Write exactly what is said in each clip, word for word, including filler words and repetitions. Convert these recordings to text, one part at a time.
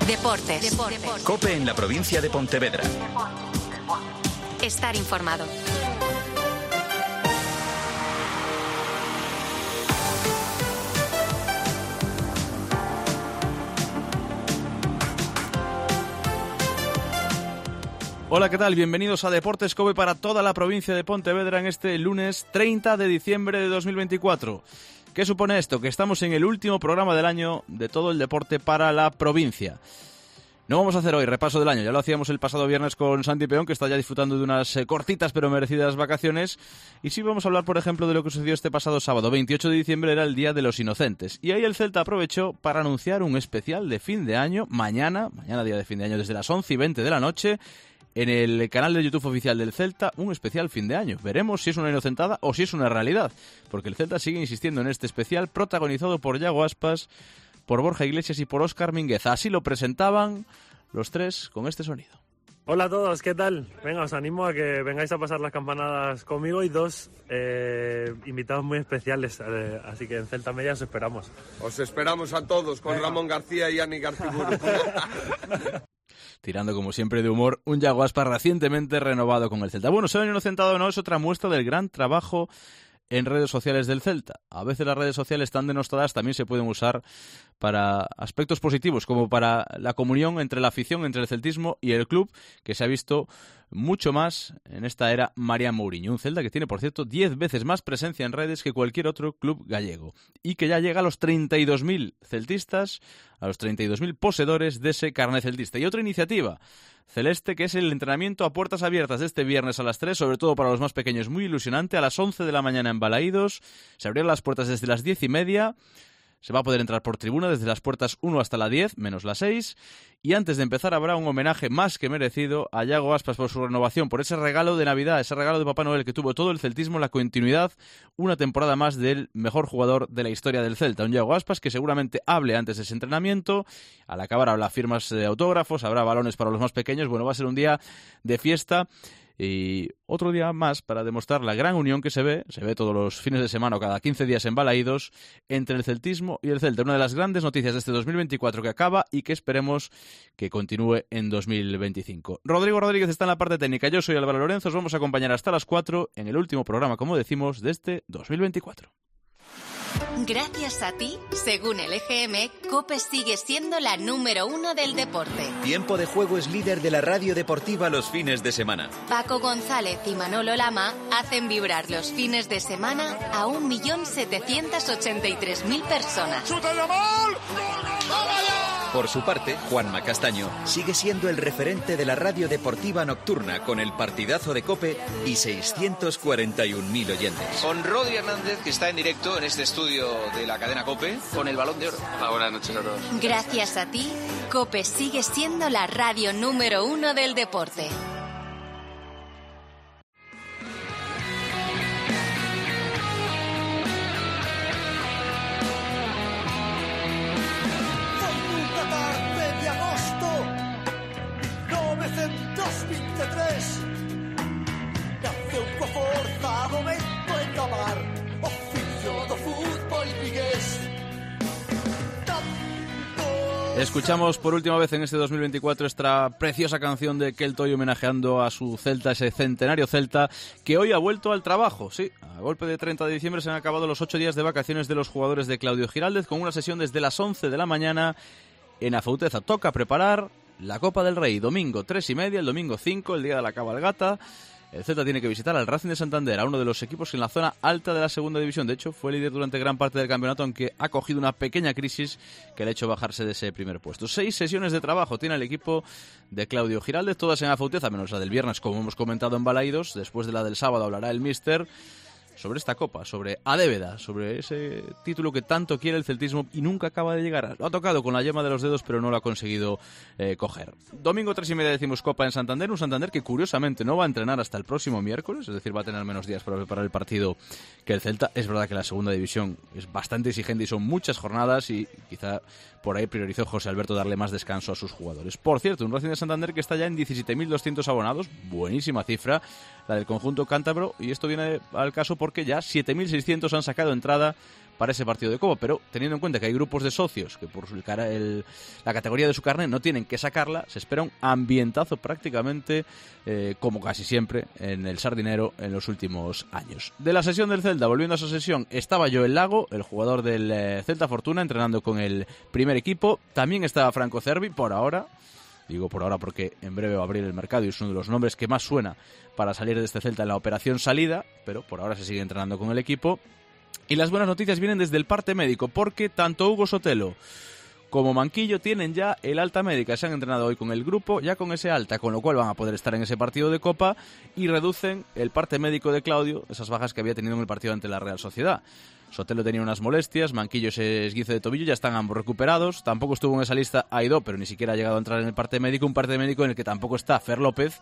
Deportes. Deportes. COPE en la provincia de Pontevedra. Estar informado. Hola, ¿qué tal? Bienvenidos a Deportes COPE para toda la provincia de Pontevedra en este lunes treinta de diciembre de dos mil veinticuatro. ¿Qué supone esto? Que estamos en el último programa del año de todo el deporte para la provincia. No vamos a hacer hoy repaso del año, ya lo hacíamos el pasado viernes con Santi Peón, que está ya disfrutando de unas eh, cortitas pero merecidas vacaciones. Y sí vamos a hablar, por ejemplo, de lo que sucedió este pasado sábado, veintiocho de diciembre, era el Día de los Inocentes. Y ahí el Celta aprovechó para anunciar un especial de fin de año, mañana, mañana día de fin de año, desde las once y veinte de la noche, en el canal de YouTube oficial del Celta, un especial fin de año. Veremos si es una inocentada o si es una realidad, porque el Celta sigue insistiendo en este especial, protagonizado por Yago Aspas, por Borja Iglesias y por Óscar Mingueza. Así lo presentaban los tres con este sonido. Hola a todos, ¿qué tal? Venga, os animo a que vengáis a pasar las campanadas conmigo y dos eh, invitados muy especiales, eh, así que en Celta Media os esperamos. Os esperamos a todos, con Venga. Ramón García y Ani Garciburu. Tirando como siempre de humor, un Yago Aspas recientemente renovado con el Celta. Bueno, se han inocentado o no, es otra muestra del gran trabajo en redes sociales del Celta. A veces las redes sociales tan denostadas también se pueden usar para aspectos positivos, como para la comunión entre la afición, entre el celtismo y el club, que se ha visto mucho más en esta era Marián Mourinho. Un Celta que tiene, por cierto, diez veces más presencia en redes que cualquier otro club gallego y que ya llega a los treinta y dos mil celtistas, a los treinta y dos mil poseedores de ese carnet celtista. Y otra iniciativa celeste, que es el entrenamiento a puertas abiertas de este viernes a las tres, sobre todo para los más pequeños, muy ilusionante. A las once de la mañana en Balaídos se abrieron las puertas desde las diez y media. Se va a poder entrar por tribuna desde las puertas uno hasta la diez, menos las seis. Y antes de empezar habrá un homenaje más que merecido a Yago Aspas por su renovación, por ese regalo de Navidad, ese regalo de Papá Noel que tuvo todo el celtismo, la continuidad, una temporada más del mejor jugador de la historia del Celta. Un Yago Aspas que seguramente hable antes de ese entrenamiento. Al acabar habrá firmas de autógrafos, habrá balones para los más pequeños. Bueno, va a ser un día de fiesta. Y otro día más para demostrar la gran unión que se ve, se ve todos los fines de semana o cada quince días en Balaídos, entre el celtismo y el Celta. Una de las grandes noticias de este dos mil veinticuatro que acaba y que esperemos que continúe en dos mil veinticinco. Rodrigo Rodríguez está en la parte técnica, yo soy Álvaro Lorenzo, os vamos a acompañar hasta las cuatro en el último programa, como decimos, de este dos mil veinticuatro. Gracias a ti, según el E G M, COPE sigue siendo la número uno del deporte. Tiempo de Juego es líder de la radio deportiva los fines de semana. Paco González y Manolo Lama hacen vibrar los fines de semana a un millón setecientos ochenta y tres mil personas. Por su parte, Juanma Castaño sigue siendo el referente de la radio deportiva nocturna con el partidazo de COPE y seiscientos cuarenta y un mil oyentes. Con Rodri Hernández, que está en directo en este estudio de la cadena COPE, con el Balón de Oro. Ah, buenas noches a todos. Gracias a ti, COPE sigue siendo la radio número uno del deporte. Escuchamos por última vez en este dos mil veinticuatro esta preciosa canción de Kel Toy homenajeando a su Celta, ese centenario Celta, que hoy ha vuelto al trabajo. Sí, a golpe de treinta de diciembre se han acabado los ocho días de vacaciones de los jugadores de Claudio Giraldez con una sesión desde las once de la mañana en Afauteza. Toca preparar la Copa del Rey, domingo tres y media, el domingo cinco, el día de la cabalgata. El Celta tiene que visitar al Racing de Santander, a uno de los equipos en la zona alta de la segunda división. De hecho, fue líder durante gran parte del campeonato, aunque ha cogido una pequeña crisis que le ha hecho bajarse de ese primer puesto. Seis sesiones de trabajo tiene el equipo de Claudio Giraldez, todas en Afauteza, menos la del viernes, como hemos comentado en Balaídos. Después de la del sábado hablará el míster sobre esta copa, sobre Adéveda, sobre ese título que tanto quiere el celtismo y nunca acaba de llegar. Lo ha tocado con la yema de los dedos, pero no lo ha conseguido eh, coger. Domingo tres y media decimos Copa en Santander, un Santander que curiosamente no va a entrenar hasta el próximo miércoles, es decir, va a tener menos días para preparar el partido que el Celta. Es verdad que la segunda división es bastante exigente y son muchas jornadas y quizá por ahí priorizó José Alberto darle más descanso a sus jugadores. Por cierto, un Racing de Santander que está ya en diecisiete mil doscientos abonados, buenísima cifra la del conjunto cántabro, y esto viene al caso porque ya siete mil seiscientos han sacado entrada para ese partido de Copa, pero teniendo en cuenta que hay grupos de socios que por su, el, la categoría de su carnet no tienen que sacarla, se espera un ambientazo prácticamente, eh, como casi siempre, en el Sardinero en los últimos años. De la sesión del Celta, volviendo a esa sesión, estaba Joel Lago, el jugador del eh, Celta Fortuna, entrenando con el primer equipo. También estaba Franco Cervi, por ahora. Digo por ahora porque en breve va a abrir el mercado y es uno de los nombres que más suena para salir de este Celta en la operación salida, pero por ahora se sigue entrenando con el equipo. Y las buenas noticias vienen desde el parte médico, porque tanto Hugo Sotelo como Manquillo tienen ya el alta médica. Se han entrenado hoy con el grupo, ya con ese alta, con lo cual van a poder estar en ese partido de Copa y reducen el parte médico de Claudio, esas bajas que había tenido en el partido ante la Real Sociedad. Sotelo tenía unas molestias, Manquillo ese esguince de tobillo, ya están ambos recuperados. Tampoco estuvo en esa lista Aidó, pero ni siquiera ha llegado a entrar en el parte médico, un parte médico en el que tampoco está Fer López,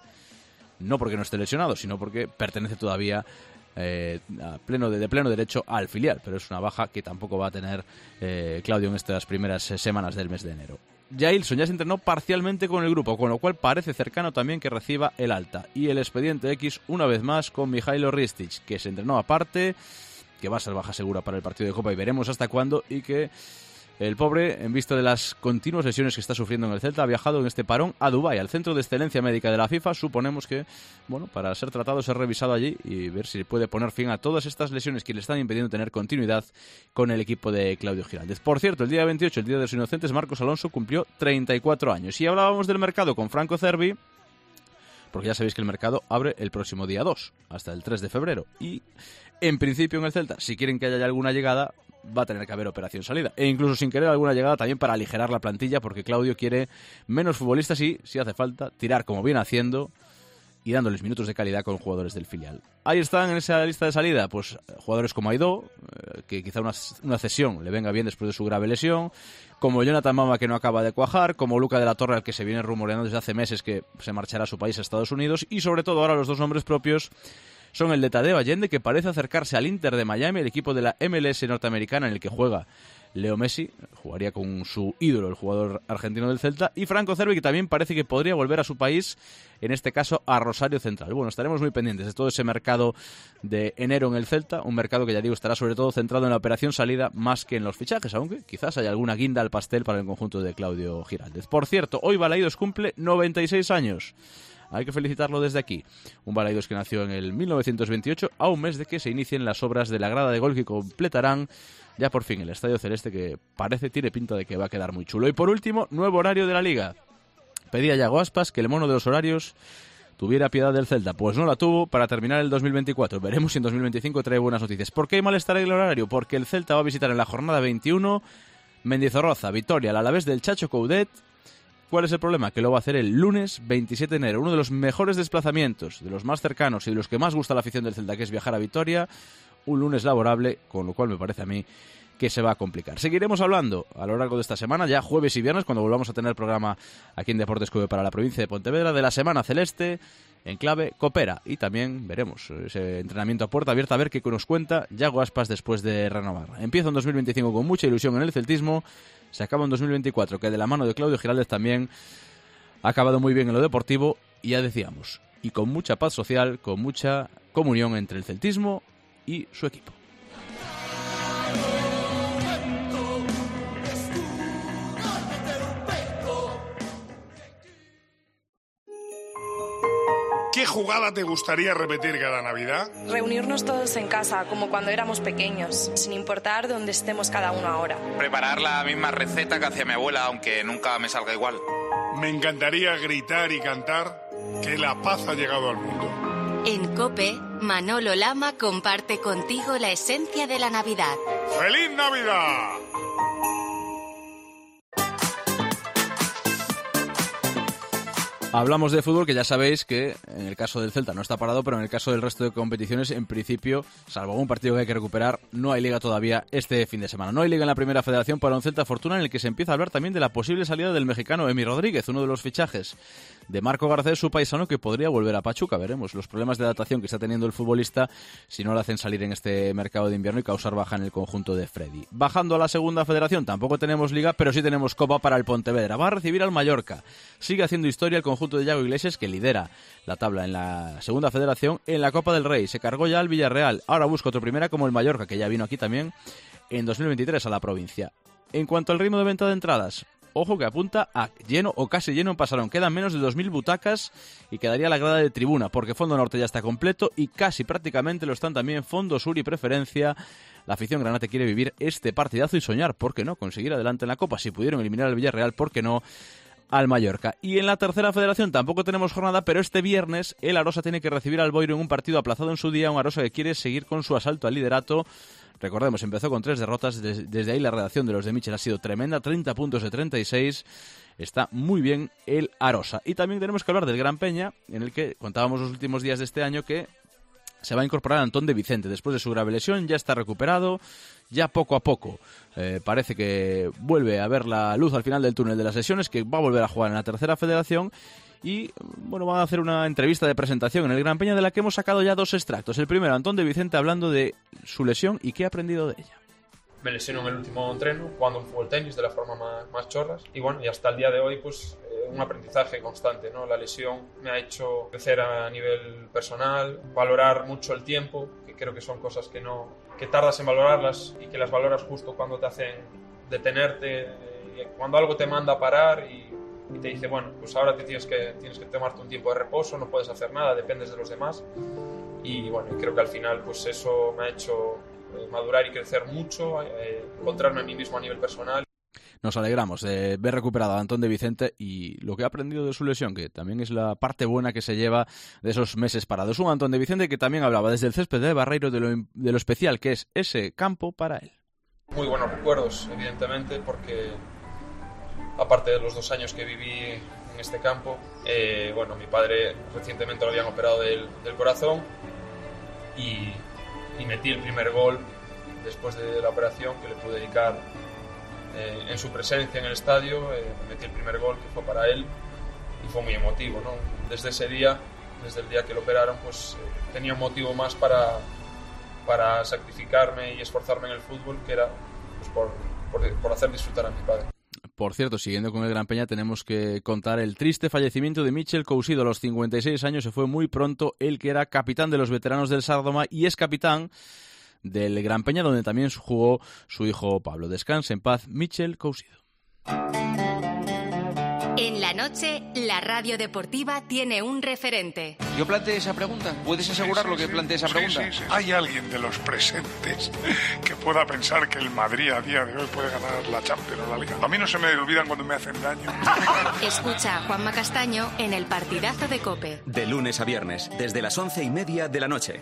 no porque no esté lesionado, sino porque pertenece todavía eh, a pleno de, de pleno derecho al filial, pero es una baja que tampoco va a tener eh, Claudio en estas primeras semanas del mes de enero. Jailson ya se entrenó parcialmente con el grupo, con lo cual parece cercano también que reciba el alta. Y el expediente X, una vez más, con Mijailo Ristic, que se entrenó aparte, que va a ser baja segura para el partido de Copa y veremos hasta cuándo, y que el pobre, en vista de las continuas lesiones que está sufriendo en el Celta, ha viajado en este parón a Dubái, al Centro de Excelencia Médica de la FIFA. Suponemos que, bueno, para ser tratado, ser revisado allí y ver si puede poner fin a todas estas lesiones que le están impidiendo tener continuidad con el equipo de Claudio Giraldez. Por cierto, el día veintiocho, el Día de los Inocentes, Marcos Alonso cumplió treinta y cuatro años. Y hablábamos del mercado con Franco Cervi, porque ya sabéis que el mercado abre el próximo día dos, hasta el tres de febrero. Y, en principio, en el Celta, si quieren que haya alguna llegada, va a tener que haber operación salida. E incluso sin querer alguna llegada también para aligerar la plantilla, porque Claudio quiere menos futbolistas y, si hace falta, tirar como viene haciendo y dándoles minutos de calidad con jugadores del filial. Ahí están en esa lista de salida, pues jugadores como Aidó, eh, que quizá una, una cesión le venga bien después de su grave lesión, como Jonathan Mama, que no acaba de cuajar, como Luca de la Torre, al que se viene rumoreando desde hace meses que se marchará a su país, a Estados Unidos, y sobre todo ahora los dos nombres propios son el de Tadeo Allende, que parece acercarse al Inter de Miami, el equipo de la M L S norteamericana en el que juega Leo Messi, jugaría con su ídolo, el jugador argentino del Celta, y Franco Cervi, que también parece que podría volver a su país, en este caso a Rosario Central. Bueno, estaremos muy pendientes de todo ese mercado de enero en el Celta, un mercado que, ya digo, estará sobre todo centrado en la operación salida más que en los fichajes, aunque quizás haya alguna guinda al pastel para el conjunto de Claudio Giraldez. Por cierto, hoy Balaidos cumple noventa y seis años. Hay que felicitarlo desde aquí. Un Balaidos que nació en el mil novecientos veintiocho, a un mes de que se inicien las obras de la grada de gol que completarán ya por fin el Estadio Celeste, que parece, tiene pinta de que va a quedar muy chulo. Y por último, nuevo horario de la Liga. Pedía Yago Aspas que el mono de los horarios tuviera piedad del Celta. Pues no la tuvo para terminar el dos mil veinticuatro. Veremos si en dos mil veinticinco trae buenas noticias. ¿Por qué hay malestar en el horario? Porque el Celta va a visitar en la jornada veintiuno Mendizorroza, Vitoria, el Alavés del Chacho Coudet. ¿Cuál es el problema? Que lo va a hacer el lunes veintisiete de enero. Uno de los mejores desplazamientos, de los más cercanos y de los que más gusta a la afición del Celta, que es viajar a Vitoria. Un lunes laborable, con lo cual me parece a mí que se va a complicar. Seguiremos hablando a lo largo de esta semana, ya jueves y viernes, cuando volvamos a tener programa aquí en Deportes Cope para la provincia de Pontevedra, de la Semana Celeste en clave Copera. Y también veremos ese entrenamiento a puerta abierta, a ver qué nos cuenta Yago Aspas después de renovar. Empieza en dos mil veinticinco con mucha ilusión en el celtismo, se acaba en dos mil veinticuatro, que de la mano de Claudio Giraldez también ha acabado muy bien en lo deportivo, y ya decíamos, y con mucha paz social, con mucha comunión entre el celtismo y su equipo. ¿Qué jugada te gustaría repetir cada Navidad? Reunirnos todos en casa, como cuando éramos pequeños, sin importar dónde estemos cada uno ahora. Preparar la misma receta que hacía mi abuela, aunque nunca me salga igual. Me encantaría gritar y cantar que la paz ha llegado al mundo. En COPE, Manolo Lama comparte contigo la esencia de la Navidad. ¡Feliz Navidad! Hablamos de fútbol, que ya sabéis que en el caso del Celta no está parado, pero en el caso del resto de competiciones, en principio, salvo algún partido que hay que recuperar, no hay liga todavía este fin de semana. No hay liga en la Primera Federación para un Celta Fortuna, en el que se empieza a hablar también de la posible salida del mexicano Emi Rodríguez, uno de los fichajes de Marco Garcés, su paisano, que podría volver a Pachuca. Veremos los problemas de adaptación que está teniendo el futbolista si no lo hacen salir en este mercado de invierno y causar baja en el conjunto de Freddy. Bajando a la Segunda Federación, tampoco tenemos liga, pero sí tenemos Copa para el Pontevedra. Va a recibir al Mallorca. Sigue haciendo historia el conjunto de Yago Iglesias, que lidera la tabla en la Segunda Federación. En la Copa del Rey se cargó ya al Villarreal. Ahora busca otro primera como el Mallorca, que ya vino aquí también en dos mil veintitrés a la provincia. En cuanto al ritmo de venta de entradas, ojo que apunta a lleno o casi lleno en Pasarón. Quedan menos de dos mil butacas y quedaría la grada de tribuna, porque Fondo Norte ya está completo y casi prácticamente lo están también Fondo Sur y Preferencia. La afición granate quiere vivir este partidazo y soñar, ¿por qué no?, conseguir adelante en la Copa. Si pudieron eliminar al Villarreal, ¿por qué no?, al Mallorca. Y en la tercera federación tampoco tenemos jornada, pero este viernes el Arosa tiene que recibir al Boiro en un partido aplazado en su día, un Arosa que quiere seguir con su asalto al liderato. Recordemos, empezó con tres derrotas, desde ahí la redacción de los de Michel ha sido tremenda, treinta puntos de treinta y seis, está muy bien el Arosa. Y también tenemos que hablar del Gran Peña, en el que contábamos los últimos días de este año que se va a incorporar Antón de Vicente, después de su grave lesión, ya está recuperado, ya poco a poco eh, parece que vuelve a ver la luz al final del túnel de las lesiones, que va a volver a jugar en la tercera federación. Y bueno, van a hacer una entrevista de presentación en el Gran Peña de la que hemos sacado ya dos extractos. El primero, Antón de Vicente hablando de su lesión y qué ha aprendido de ella. Me lesiono en el último entreno, jugando un fútbol tenis de la forma más, más chorras. Y bueno, y hasta el día de hoy, pues eh, un aprendizaje constante, ¿no? La lesión me ha hecho crecer a nivel personal, valorar mucho el tiempo, que creo que son cosas que no que tardas en valorarlas y que las valoras justo cuando te hacen detenerte, eh, cuando algo te manda a parar y y te dice, bueno, pues ahora te tienes que, tienes que tomarte un tiempo de reposo, no puedes hacer nada, dependes de los demás. Y bueno, creo que al final pues eso me ha hecho eh, madurar y crecer mucho, eh, encontrarme a mí mismo a nivel personal. Nos alegramos de ver recuperado a Antón de Vicente y lo que ha aprendido de su lesión, que también es la parte buena que se lleva de esos meses parados. Un Antón de Vicente que también hablaba desde el césped de Barreiro de lo, de lo especial que es ese campo para él. Muy buenos recuerdos, evidentemente, porque aparte de los dos años que viví en este campo, eh, bueno, mi padre recientemente lo habían operado del, del corazón y, y metí el primer gol después de la operación que le pude dedicar eh, en su presencia en el estadio. Eh, metí el primer gol que fue para él y fue muy emotivo, ¿no? Desde ese día, desde el día que lo operaron, pues eh, tenía un motivo más para, para sacrificarme y esforzarme en el fútbol, que era pues, por, por, por hacer disfrutar a mi padre. Por cierto, siguiendo con el Gran Peña, tenemos que contar el triste fallecimiento de Michel Cousido. A los cincuenta y seis años se fue muy pronto, él que era capitán de los veteranos del Sardoma y es capitán del Gran Peña, donde también jugó su hijo Pablo. Descanse en paz, Michel Cousido. En la noche, la radio deportiva tiene un referente. ¿Yo planteé esa pregunta? ¿Puedes asegurarlo sí, sí, que planteé esa sí, pregunta? Sí, sí. ¿Hay alguien de los presentes que pueda pensar que el Madrid a día de hoy puede ganar la Champions o la Liga? A mí no se me olvidan cuando me hacen daño. Escucha a Juanma Castaño en el partidazo de COPE. De lunes a viernes, desde las once y media de la noche.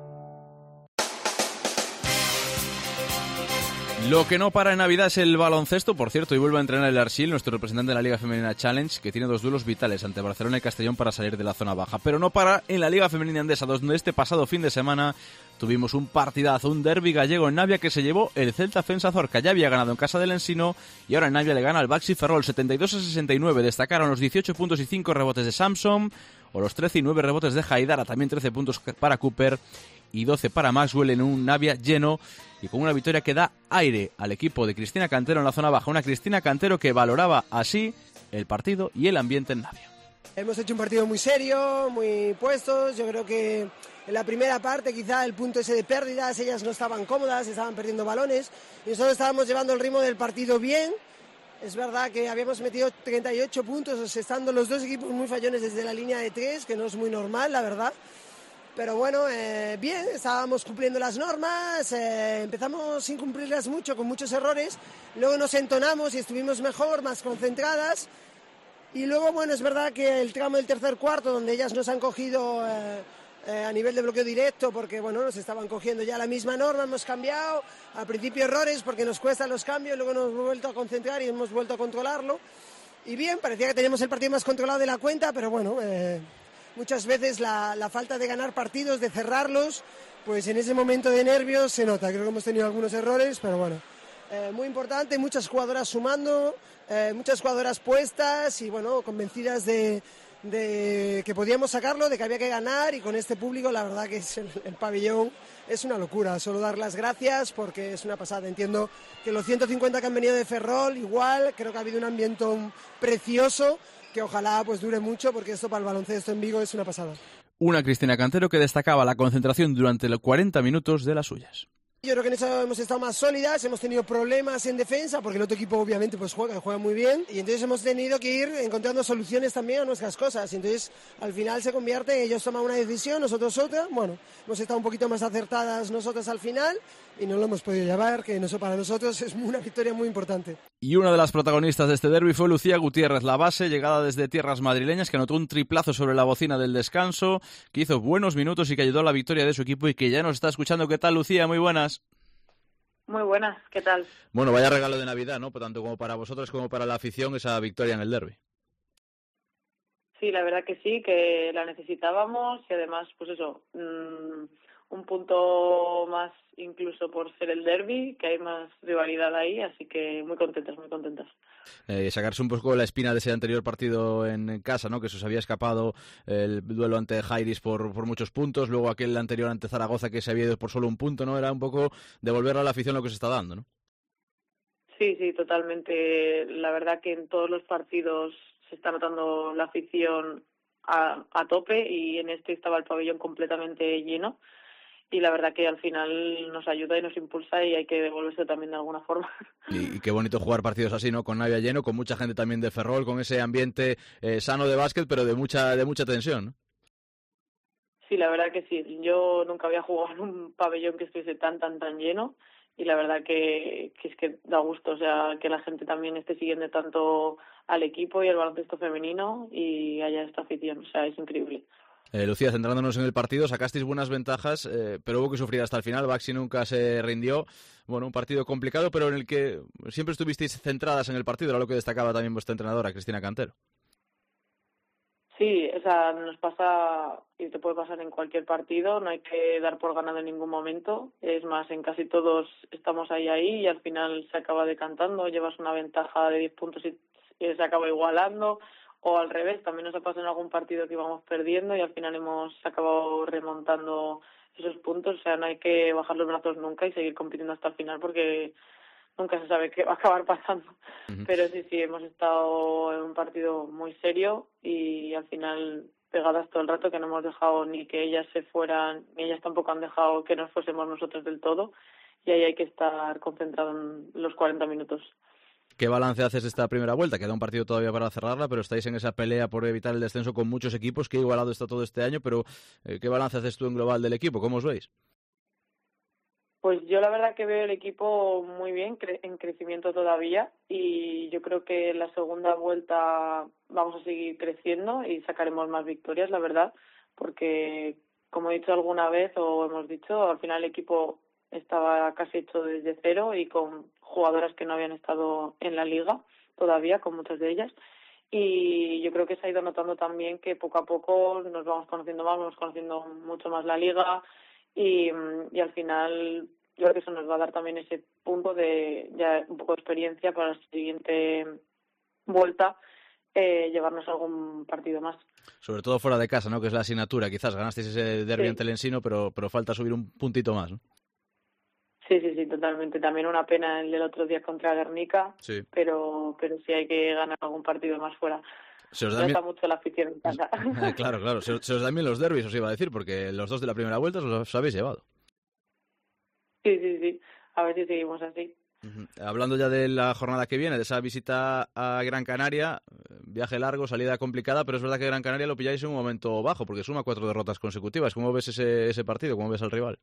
Lo que no para en Navidad es el baloncesto. Por cierto, y vuelve a entrenar el Arsil, nuestro representante de la Liga Femenina Challenge, que tiene dos duelos vitales ante Barcelona y Castellón para salir de la zona baja. Pero no para en la Liga Femenina Endesa, donde este pasado fin de semana tuvimos un partidazo, un derbi gallego en Navia que se llevó el Celta Fensa Zorca. Ya había ganado en casa del Ensino y ahora en Navia le gana al Baxi Ferrol setenta y dos a sesenta y nueve. Destacaron los dieciocho puntos y cinco rebotes de Samson o los trece y nueve rebotes de Haidara, también trece puntos para Cooper y doce para Maxwell en un Navia lleno y con una victoria que da aire al equipo de Cristina Cantero en la zona baja. Una Cristina Cantero que valoraba así el partido y el ambiente en Navia. Hemos hecho un partido muy serio, muy puestos. Yo creo que en la primera parte quizá el punto ese de pérdidas, ellas no estaban cómodas, estaban perdiendo balones y nosotros estábamos llevando el ritmo del partido bien. Es verdad que habíamos metido treinta y ocho puntos, estando los dos equipos muy fallones desde la línea de tres, que no es muy normal, la verdad. Pero bueno, eh, bien, estábamos cumpliendo las normas, eh, empezamos sin cumplirlas mucho, con muchos errores, luego nos entonamos y estuvimos mejor, más concentradas, y luego, bueno, es verdad que el tramo del tercer cuarto, donde ellas nos han cogido eh, eh, a nivel de bloqueo directo, porque, bueno, nos estaban cogiendo ya la misma norma, hemos cambiado, al principio errores, porque nos cuestan los cambios, luego nos hemos vuelto a concentrar y hemos vuelto a controlarlo, y bien, parecía que teníamos el partido más controlado de la cuenta, pero bueno... Eh, Muchas veces la, la falta de ganar partidos, de cerrarlos, pues en ese momento de nervios se nota. Creo que hemos tenido algunos errores, pero bueno, eh, muy importante, muchas jugadoras sumando, eh, muchas jugadoras puestas y bueno, convencidas de, de que podíamos sacarlo, de que había que ganar y con este público la verdad que es el, el pabellón es una locura. Solo dar las gracias porque es una pasada. Entiendo que los ciento cincuenta que han venido de Ferrol igual, creo que ha habido un ambiente precioso, que ojalá pues dure mucho porque esto para el baloncesto en Vigo es una pasada. Una Cristina Cantero que destacaba la concentración durante los cuarenta minutos de las suyas. Yo creo que en eso hemos estado más sólidas, hemos tenido problemas en defensa, porque el otro equipo obviamente pues juega, juega muy bien, y entonces hemos tenido que ir encontrando soluciones también a nuestras cosas, y entonces al final se convierte en ellos toman una decisión, nosotros otra, bueno, hemos estado un poquito más acertadas nosotras al final, y no lo hemos podido llevar, que eso para nosotros es una victoria muy importante. Y una de las protagonistas de este derbi fue Lucía Gutiérrez, la base, llegada desde tierras madrileñas, que anotó un triplazo sobre la bocina del descanso, que hizo buenos minutos y que ayudó a la victoria de su equipo y que ya nos está escuchando. ¿Qué tal, Lucía? Muy buenas. Muy buenas, ¿qué tal? Bueno, vaya regalo de Navidad, ¿no? Tanto como para vosotros como para la afición, esa victoria en el derbi. Sí, la verdad que sí, que la necesitábamos y además, pues eso, mmm, un punto más incluso por ser el derbi, que hay más rivalidad ahí, así que muy contentas, muy contentas. Eh, sacarse un poco la espina de ese anterior partido en casa, ¿no? Que se os había escapado el duelo ante Jairis por, por muchos puntos, luego aquel anterior ante Zaragoza que se había ido por solo un punto, ¿no? Era un poco devolverle a la afición lo que se está dando, ¿no? Sí, sí, totalmente. La verdad que en todos los partidos se está notando la afición a, a tope y en este estaba el pabellón completamente lleno. Y la verdad que al final nos ayuda y nos impulsa y hay que devolverse también de alguna forma. Y, y qué bonito jugar partidos así, ¿no? Con Navia lleno, con mucha gente también de Ferrol, con ese ambiente eh, sano de básquet, pero de mucha de mucha tensión, ¿no? Sí, la verdad que sí. Yo nunca había jugado en un pabellón que estuviese tan, tan, tan lleno y la verdad que, que es que da gusto, o sea, que la gente también esté siguiendo tanto al equipo y al baloncesto femenino y haya esta afición, o sea, es increíble. Eh, Lucía, centrándonos en el partido, sacasteis buenas ventajas, eh, pero hubo que sufrir hasta el final. Baxi nunca se rindió. Bueno, un partido complicado, pero en el que siempre estuvisteis centradas en el partido. Era lo que destacaba también vuestra entrenadora, Cristina Cantero. Sí, o sea, nos pasa y te puede pasar en cualquier partido. No hay que dar por ganado en ningún momento. Es más, en casi todos estamos ahí ahí y al final se acaba decantando. Llevas una ventaja de diez puntos y, y se acaba igualando. O al revés, también nos ha pasado en algún partido que íbamos perdiendo y al final hemos acabado remontando esos puntos. O sea, no hay que bajar los brazos nunca y seguir compitiendo hasta el final porque nunca se sabe qué va a acabar pasando. Uh-huh. Pero sí, sí, hemos estado en un partido muy serio y al final pegadas todo el rato, que no hemos dejado ni que ellas se fueran, ni ellas tampoco han dejado que nos fuésemos nosotros del todo. Y ahí hay que estar concentrado en los cuarenta minutos. ¿Qué balance haces de esta primera vuelta? Queda un partido todavía para cerrarla, pero estáis en esa pelea por evitar el descenso con muchos equipos. Qué igualado está todo este año, pero eh, ¿qué balance haces tú en global del equipo? ¿Cómo os veis? Pues yo la verdad que veo el equipo muy bien, cre- en crecimiento todavía y yo creo que en la segunda vuelta vamos a seguir creciendo y sacaremos más victorias, la verdad, porque como he dicho alguna vez o hemos dicho, al final el equipo estaba casi hecho desde cero y con jugadoras que no habían estado en la liga todavía, con muchas de ellas. Y yo creo que se ha ido notando también que poco a poco nos vamos conociendo más, vamos conociendo mucho más la liga y, y al final yo creo que eso nos va a dar también ese punto de ya un poco de experiencia para la siguiente vuelta, eh, llevarnos algún partido más. Sobre todo fuera de casa, ¿no? Que es la asignatura. Quizás ganasteis ese derbi sí. ante el Ensino, pero, pero falta subir un puntito más, ¿no? Sí, sí, sí, totalmente. También una pena el del otro día contra Guernica, sí. pero pero sí hay que ganar algún partido más fuera. Se os da bien... mucho la afición en casa. Claro, claro. Se, se os dan bien los derbis, os iba a decir, porque los dos de la primera vuelta os los habéis llevado. Sí, sí, sí. A ver si seguimos así. Uh-huh. Hablando ya de la jornada que viene, de esa visita a Gran Canaria, viaje largo, salida complicada, pero es verdad que Gran Canaria lo pilláis en un momento bajo, porque suma cuatro derrotas consecutivas. ¿Cómo ves ese, ese partido? ¿Cómo ves al rival?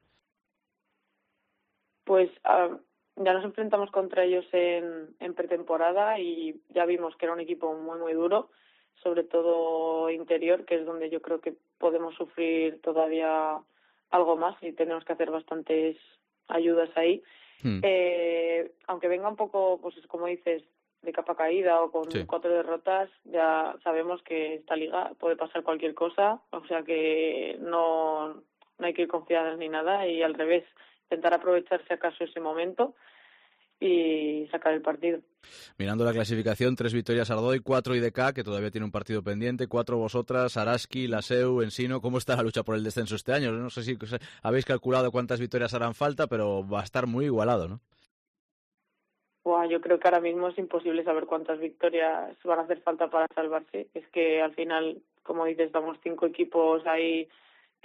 Pues uh, ya nos enfrentamos contra ellos en, en pretemporada y ya vimos que era un equipo muy, muy duro, sobre todo interior, que es donde yo creo que podemos sufrir todavía algo más y tenemos que hacer bastantes ayudas ahí. Hmm. Eh, aunque venga un poco, pues como dices, de capa caída o con sí. cuatro derrotas, ya sabemos que esta liga puede pasar cualquier cosa, o sea que no, no hay que ir confiadas ni nada y al revés, intentar aprovechar si acaso ese momento y sacar el partido. Mirando la clasificación, tres victorias Ardoy, cuatro I D K, que todavía tiene un partido pendiente, cuatro vosotras, Araski, Laseu, Ensino. ¿Cómo está la lucha por el descenso este año? No sé si habéis calculado cuántas victorias harán falta, pero va a estar muy igualado, ¿no? Buah, yo creo que ahora mismo es imposible saber cuántas victorias van a hacer falta para salvarse. Es que al final, como dices, estamos cinco equipos ahí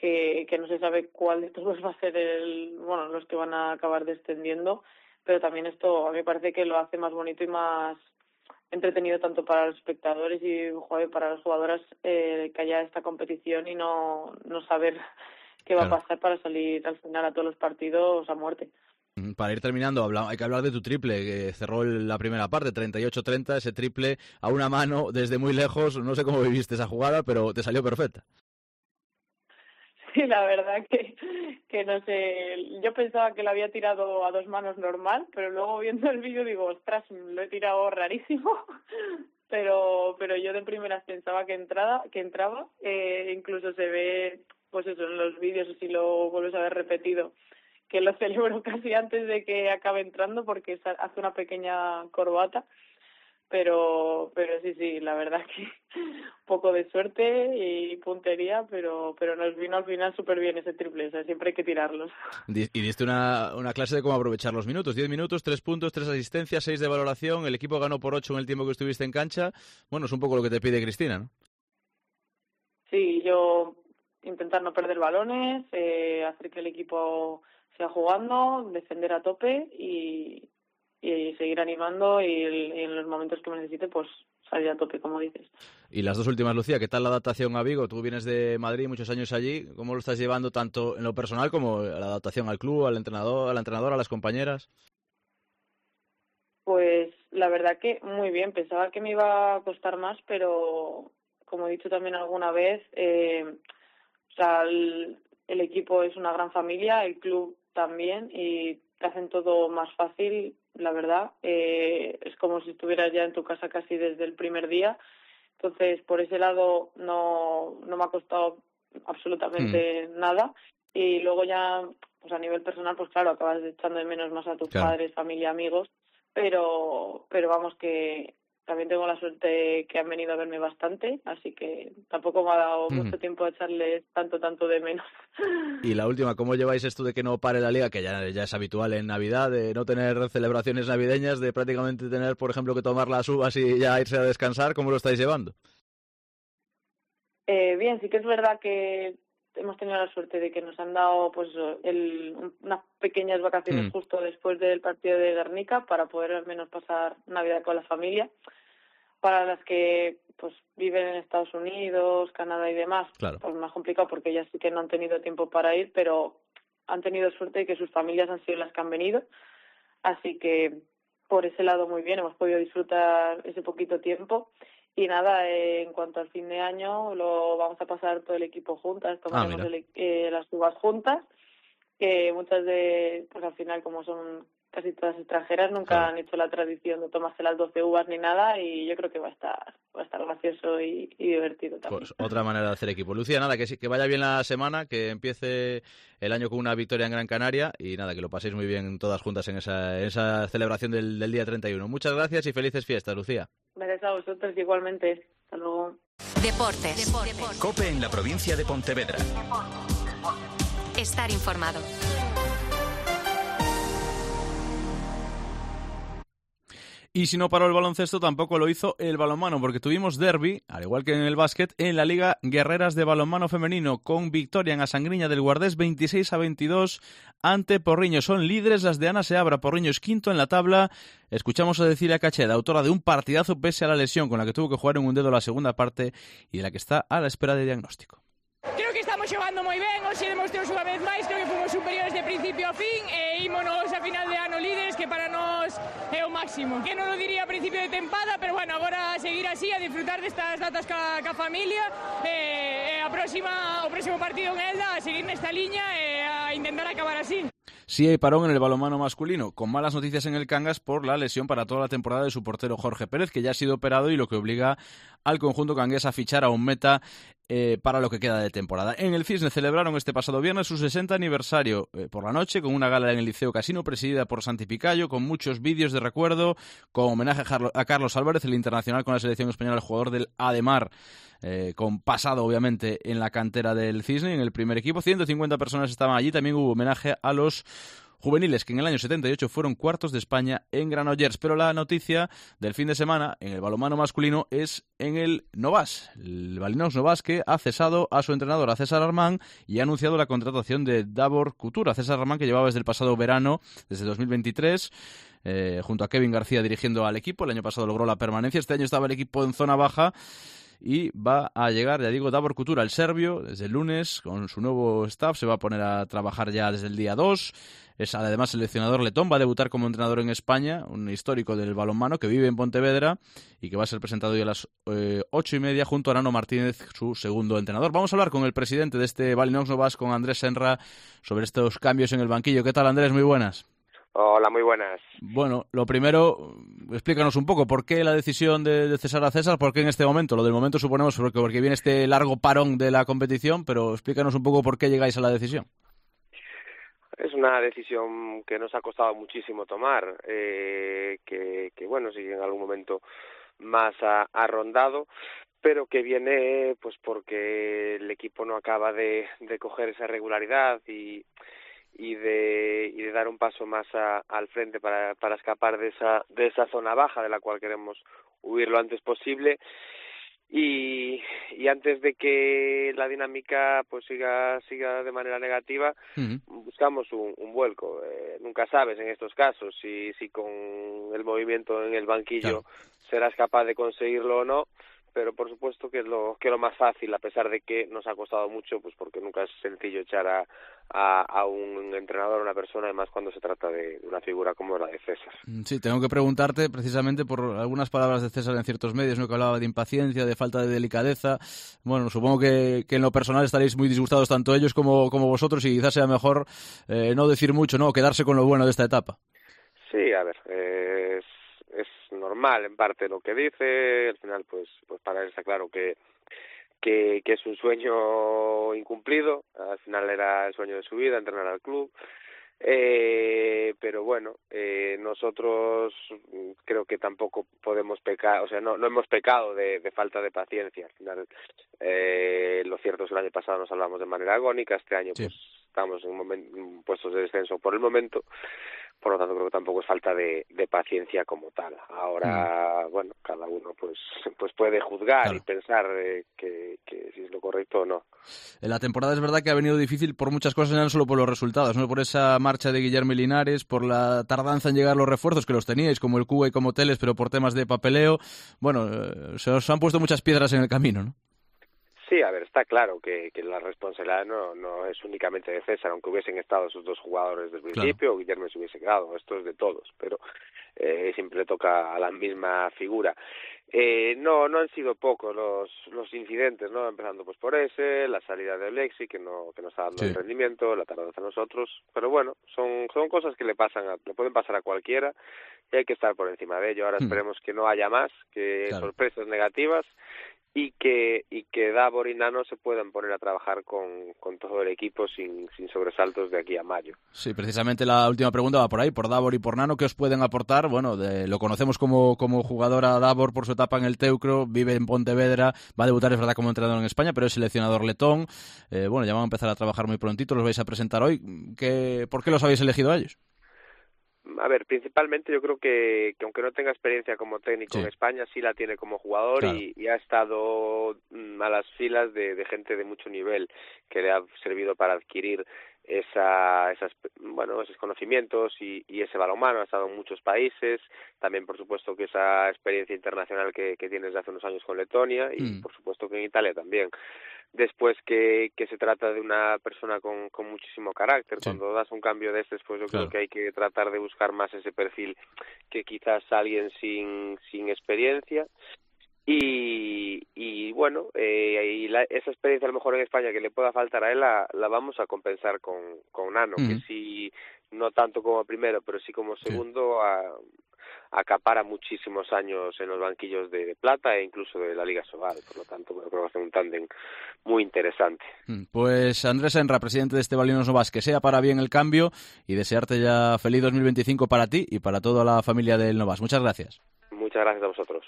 que, que no se sabe cuál de todos va a ser el, bueno, los que van a acabar descendiendo, pero también esto a mí me parece que lo hace más bonito y más entretenido tanto para los espectadores y joder, para las jugadoras eh, que haya esta competición y no, no saber qué va claro. a pasar para salir al final a todos los partidos a muerte. Para ir terminando, hay que hablar de tu triple, que cerró la primera parte, treinta y ocho treinta, ese triple a una mano desde muy lejos. No sé cómo viviste esa jugada, pero te salió perfecta. Sí, la verdad que, que no sé, yo pensaba que la había tirado a dos manos normal, pero luego viendo el vídeo digo, ostras, lo he tirado rarísimo, pero pero yo de primeras pensaba que entrada, que entraba, eh, incluso se ve, pues eso, en los vídeos, si lo vuelves a ver repetido, que lo celebro casi antes de que acabe entrando porque hace una pequeña corbata, pero pero sí, sí, la verdad que un poco de suerte y puntería, pero pero nos vino al final súper bien ese triple, o sea, siempre hay que tirarlos. Y diste una, una clase de cómo aprovechar los minutos, diez minutos, tres puntos, tres asistencias, seis de valoración, el equipo ganó por ocho en el tiempo que estuviste en cancha, bueno, es un poco lo que te pide Cristina, ¿no? Sí, yo intentar no perder balones, eh, hacer que el equipo siga jugando, defender a tope y, y seguir animando y, el, y en los momentos que me necesite pues salir a tope, como dices. Y las dos últimas, Lucía, ¿qué tal la adaptación a Vigo? Tú vienes de Madrid, muchos años allí, ¿cómo lo estás llevando tanto en lo personal como la adaptación al club, al entrenador, a la entrenadora, a las compañeras? Pues la verdad que muy bien, pensaba que me iba a costar más, pero como he dicho también alguna vez, eh, o sea, el, el equipo es una gran familia, el club también, y te hacen todo más fácil, la verdad. Eh, es como si estuvieras ya en tu casa casi desde el primer día. Entonces, por ese lado no, no me ha costado absolutamente mm. nada. Y luego ya, pues a nivel personal, pues claro, acabas echando de menos más a tus claro. padres, familia, amigos. Pero, pero vamos que también tengo la suerte que han venido a verme bastante, así que tampoco me ha dado mm. mucho tiempo a echarles tanto, tanto de menos. Y la última, ¿cómo lleváis esto de que no pare la liga, que ya, ya es habitual en Navidad, de no tener celebraciones navideñas, de prácticamente tener, por ejemplo, que tomar las uvas y ya irse a descansar? ¿Cómo lo estáis llevando? Eh, bien, sí que es verdad que hemos tenido la suerte de que nos han dado pues el, unas pequeñas vacaciones mm. justo después del partido de Guernica para poder al menos pasar Navidad con la familia. Para las que pues viven en Estados Unidos, Canadá y demás, claro. pues más complicado porque ellas sí que no han tenido tiempo para ir, pero han tenido suerte de que sus familias han sido las que han venido. Así que por ese lado muy bien, hemos podido disfrutar ese poquito tiempo. Y nada, eh, en cuanto al fin de año, lo vamos a pasar todo el equipo juntas, tomaremos ah, el, eh, las uvas juntas, que muchas de, pues al final como son casi todas extranjeras, nunca claro. han hecho la tradición de tomarse las doce uvas ni nada, y yo creo que va a estar va a estar gracioso y, y divertido también. Pues otra manera de hacer equipo. Lucía, nada, que, que vaya bien la semana, que empiece el año con una victoria en Gran Canaria, y nada, que lo paséis muy bien todas juntas en esa, en esa celebración del, del día treinta y uno. Muchas gracias y felices fiestas, Lucía. Gracias a vosotros igualmente. Hasta luego. Deportes. Deportes. COPE en la provincia de Pontevedra. Estar informado. Y si no paró el baloncesto, tampoco lo hizo el balonmano, porque tuvimos derbi, al igual que en el básquet, en la Liga Guerreras de Balonmano Femenino, con victoria en Asangriña del Guardés veintiséis a veintidós ante Porriño. Son líderes las de Ana Seabra. Porriño es quinto en la tabla. Escuchamos a Cecilia Cacheda, autora de un partidazo pese a la lesión con la que tuvo que jugar en un dedo la segunda parte y de la que está a la espera de diagnóstico. Creo que estamos xogando moi ben, hoxe demostramos unha vez máis, creo que fomos superiores de principio a fin e ímonos a final de ano líderes, que para nós é o máximo. Que non lo diría a principio de tempada, pero bueno, agora a seguir así, a disfrutar destas datas ca, ca familia e, e a próxima, o próximo partido en Elda, a seguir nesta liña e a intentar acabar así. Sí hay parón en el balonmano masculino, con malas noticias en el Cangas por la lesión para toda la temporada de su portero Jorge Pérez, que ya ha sido operado y lo que obliga al conjunto cangués a fichar a un meta eh, para lo que queda de temporada. En el Cisne celebraron este pasado viernes su sesenta aniversario eh, por la noche, con una gala en el Liceo Casino presidida por Santi Picayo, con muchos vídeos de recuerdo, con homenaje a Carlos Álvarez, el internacional con la selección española, el jugador del Ademar, eh, con pasado obviamente en la cantera del Cisne, en el primer equipo. ciento cincuenta personas estaban allí, también hubo homenaje a los juveniles que en el año setenta y ocho fueron cuartos de España en Granollers. Pero la noticia del fin de semana en el balonmano masculino es en el Novas. El Balinox Novas, que ha cesado a su entrenador, a César Armán, y ha anunciado la contratación de Davor Couture. César Armán, que llevaba desde el pasado verano, desde dos mil veintitrés, eh, junto a Kevin García dirigiendo al equipo. El año pasado logró la permanencia. Este año estaba el equipo en zona baja. Y va a llegar, ya digo, Davor Couture, el serbio, desde el lunes, con su nuevo staff. Se va a poner a trabajar ya desde el día dos. Es además seleccionador letón, va a debutar como entrenador en España, un histórico del balonmano que vive en Pontevedra y que va a ser presentado hoy a las eh, ocho y media junto a Nano Martínez, su segundo entrenador. Vamos a hablar con el presidente de este Balinox Novas, con Andrés Senra, sobre estos cambios en el banquillo. ¿Qué tal, Andrés? Muy buenas. Hola, muy buenas. Bueno, lo primero, explícanos un poco, ¿por qué la decisión de, de cesar a César? ¿Por qué en este momento? Lo del momento suponemos porque, porque viene este largo parón de la competición, pero explícanos un poco por qué llegáis a la decisión. Es una decisión que nos ha costado muchísimo tomar, eh, que, que bueno, sí en algún momento más ha, ha rondado, pero que viene pues porque el equipo no acaba de, de coger esa regularidad y, y de y de dar un paso más a, al frente para, para escapar de esa de esa zona baja de la cual queremos huir lo antes posible. Y, y antes de que la dinámica pues siga siga de manera negativa, uh-huh. buscamos un, un vuelco. Eh, nunca sabes en estos casos si si con el movimiento en el banquillo claro. serás capaz de conseguirlo o no, pero por supuesto que es lo que es lo más fácil, a pesar de que nos ha costado mucho, pues porque nunca es sencillo echar a, a, a un entrenador, a una persona, además cuando se trata de una figura como la de César. Sí, tengo que preguntarte precisamente por algunas palabras de César en ciertos medios, ¿no? Que hablaba de impaciencia, de falta de delicadeza. Bueno, supongo que, que en lo personal estaréis muy disgustados tanto ellos como, como vosotros, y quizás sea mejor eh, no decir mucho, ¿no? Quedarse con lo bueno de esta etapa. Sí, a ver, eh, es es normal en parte lo que dice. Al final pues pues para él está claro que que que es un sueño incumplido. Al final era el sueño de su vida, entrenar al club, eh, pero bueno, eh, nosotros creo que tampoco podemos pecar, o sea, no no hemos pecado de, de falta de paciencia. Al final eh, lo cierto es que el año pasado nos hablamos de manera agónica, este año sí. pues estamos en, momento, en puestos de descenso por el momento. Por lo tanto, creo que tampoco es falta de, de paciencia como tal. Ahora, mm. bueno, cada uno pues pues puede juzgar claro. y pensar eh, que, que si es lo correcto o no. La temporada es verdad que ha venido difícil por muchas cosas, no solo por los resultados, no por esa marcha de Guillermo Linares, por la tardanza en llegar los refuerzos, que los teníais, como el Cuba y como Teles, pero por temas de papeleo. Bueno, eh, se os han puesto muchas piedras en el camino, ¿no? Sí, a ver, está claro que, que la responsabilidad no, no es únicamente de César, aunque hubiesen estado esos dos jugadores desde el principio, claro. o Guillermo se hubiese quedado, esto es de todos, pero eh, siempre le toca a la misma figura. Eh, no, no han sido pocos los los incidentes, ¿no? Empezando pues por ese, la salida de Alexi, que no que no está dando sí. el rendimiento, la tardanza a nosotros, pero bueno, son son cosas que le pasan, a, le pueden pasar a cualquiera y hay que estar por encima de ello. Ahora hmm. esperemos que no haya más, que claro. sorpresas negativas, y que y que Davor y Nano se puedan poner a trabajar con, con todo el equipo sin, sin sobresaltos de aquí a mayo. Sí, precisamente la última pregunta va por ahí, por Davor y por Nano. ¿Qué os pueden aportar? Bueno, de, lo conocemos como, como jugador a Davor por su etapa en el Teucro, vive en Pontevedra, va a debutar, es verdad, como entrenador en España, pero es seleccionador letón. Eh, bueno, ya van a empezar a trabajar muy prontito, los vais a presentar hoy. ¿Qué, ¿Por qué los habéis elegido a ellos? A ver, principalmente yo creo que, que aunque no tenga experiencia como técnico sí. en España, sí la tiene como jugador claro. y, y ha estado a las filas de, de gente de mucho nivel que le ha servido para adquirir esa, esas, bueno, esos conocimientos y, y ese balonmano. Ha estado en muchos países, también por supuesto que esa experiencia internacional que, que tiene desde hace unos años con Letonia y mm. por supuesto que en Italia también. Después que, que se trata de una persona con, con muchísimo carácter. Sí. Cuando das un cambio de este, pues yo claro. creo que hay que tratar de buscar más ese perfil que quizás alguien sin, sin experiencia. Y, y bueno, eh, y la, esa experiencia a lo mejor en España que le pueda faltar a él la, la vamos a compensar con, con Nano, mm. que sí, no tanto como primero, pero sí como segundo, sí. a, acapara muchísimos años en los banquillos de, de Plata e incluso de la Liga Sobal. Por lo tanto, creo que va a ser un tándem muy interesante. Pues Andrés Senra, presidente de este Balinox Novas, que sea para bien el cambio y desearte ya feliz dos mil veinticinco para ti y para toda la familia del Novas. Muchas gracias. Muchas gracias a vosotros.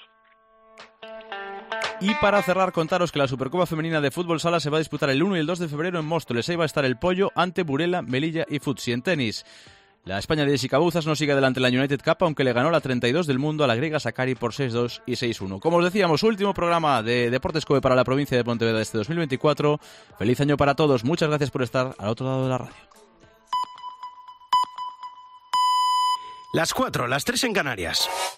Y para cerrar, contaros que la Supercopa Femenina de Fútbol Sala se va a disputar el uno y el dos de febrero en Móstoles. Ahí va a estar el Pollo ante Burela, Melilla y Futsi. En tenis, La España de Jessica Bouzas no sigue adelante en la United Cup, aunque le ganó la treinta y dos del mundo a la griega Sakkari por seis dos y seis uno. Como os decíamos, último programa de Deportes COPE para la provincia de Pontevedra este dos mil veinticuatro. Feliz año para todos. Muchas gracias por estar al otro lado de la radio. Las cuatro, las tres en Canarias.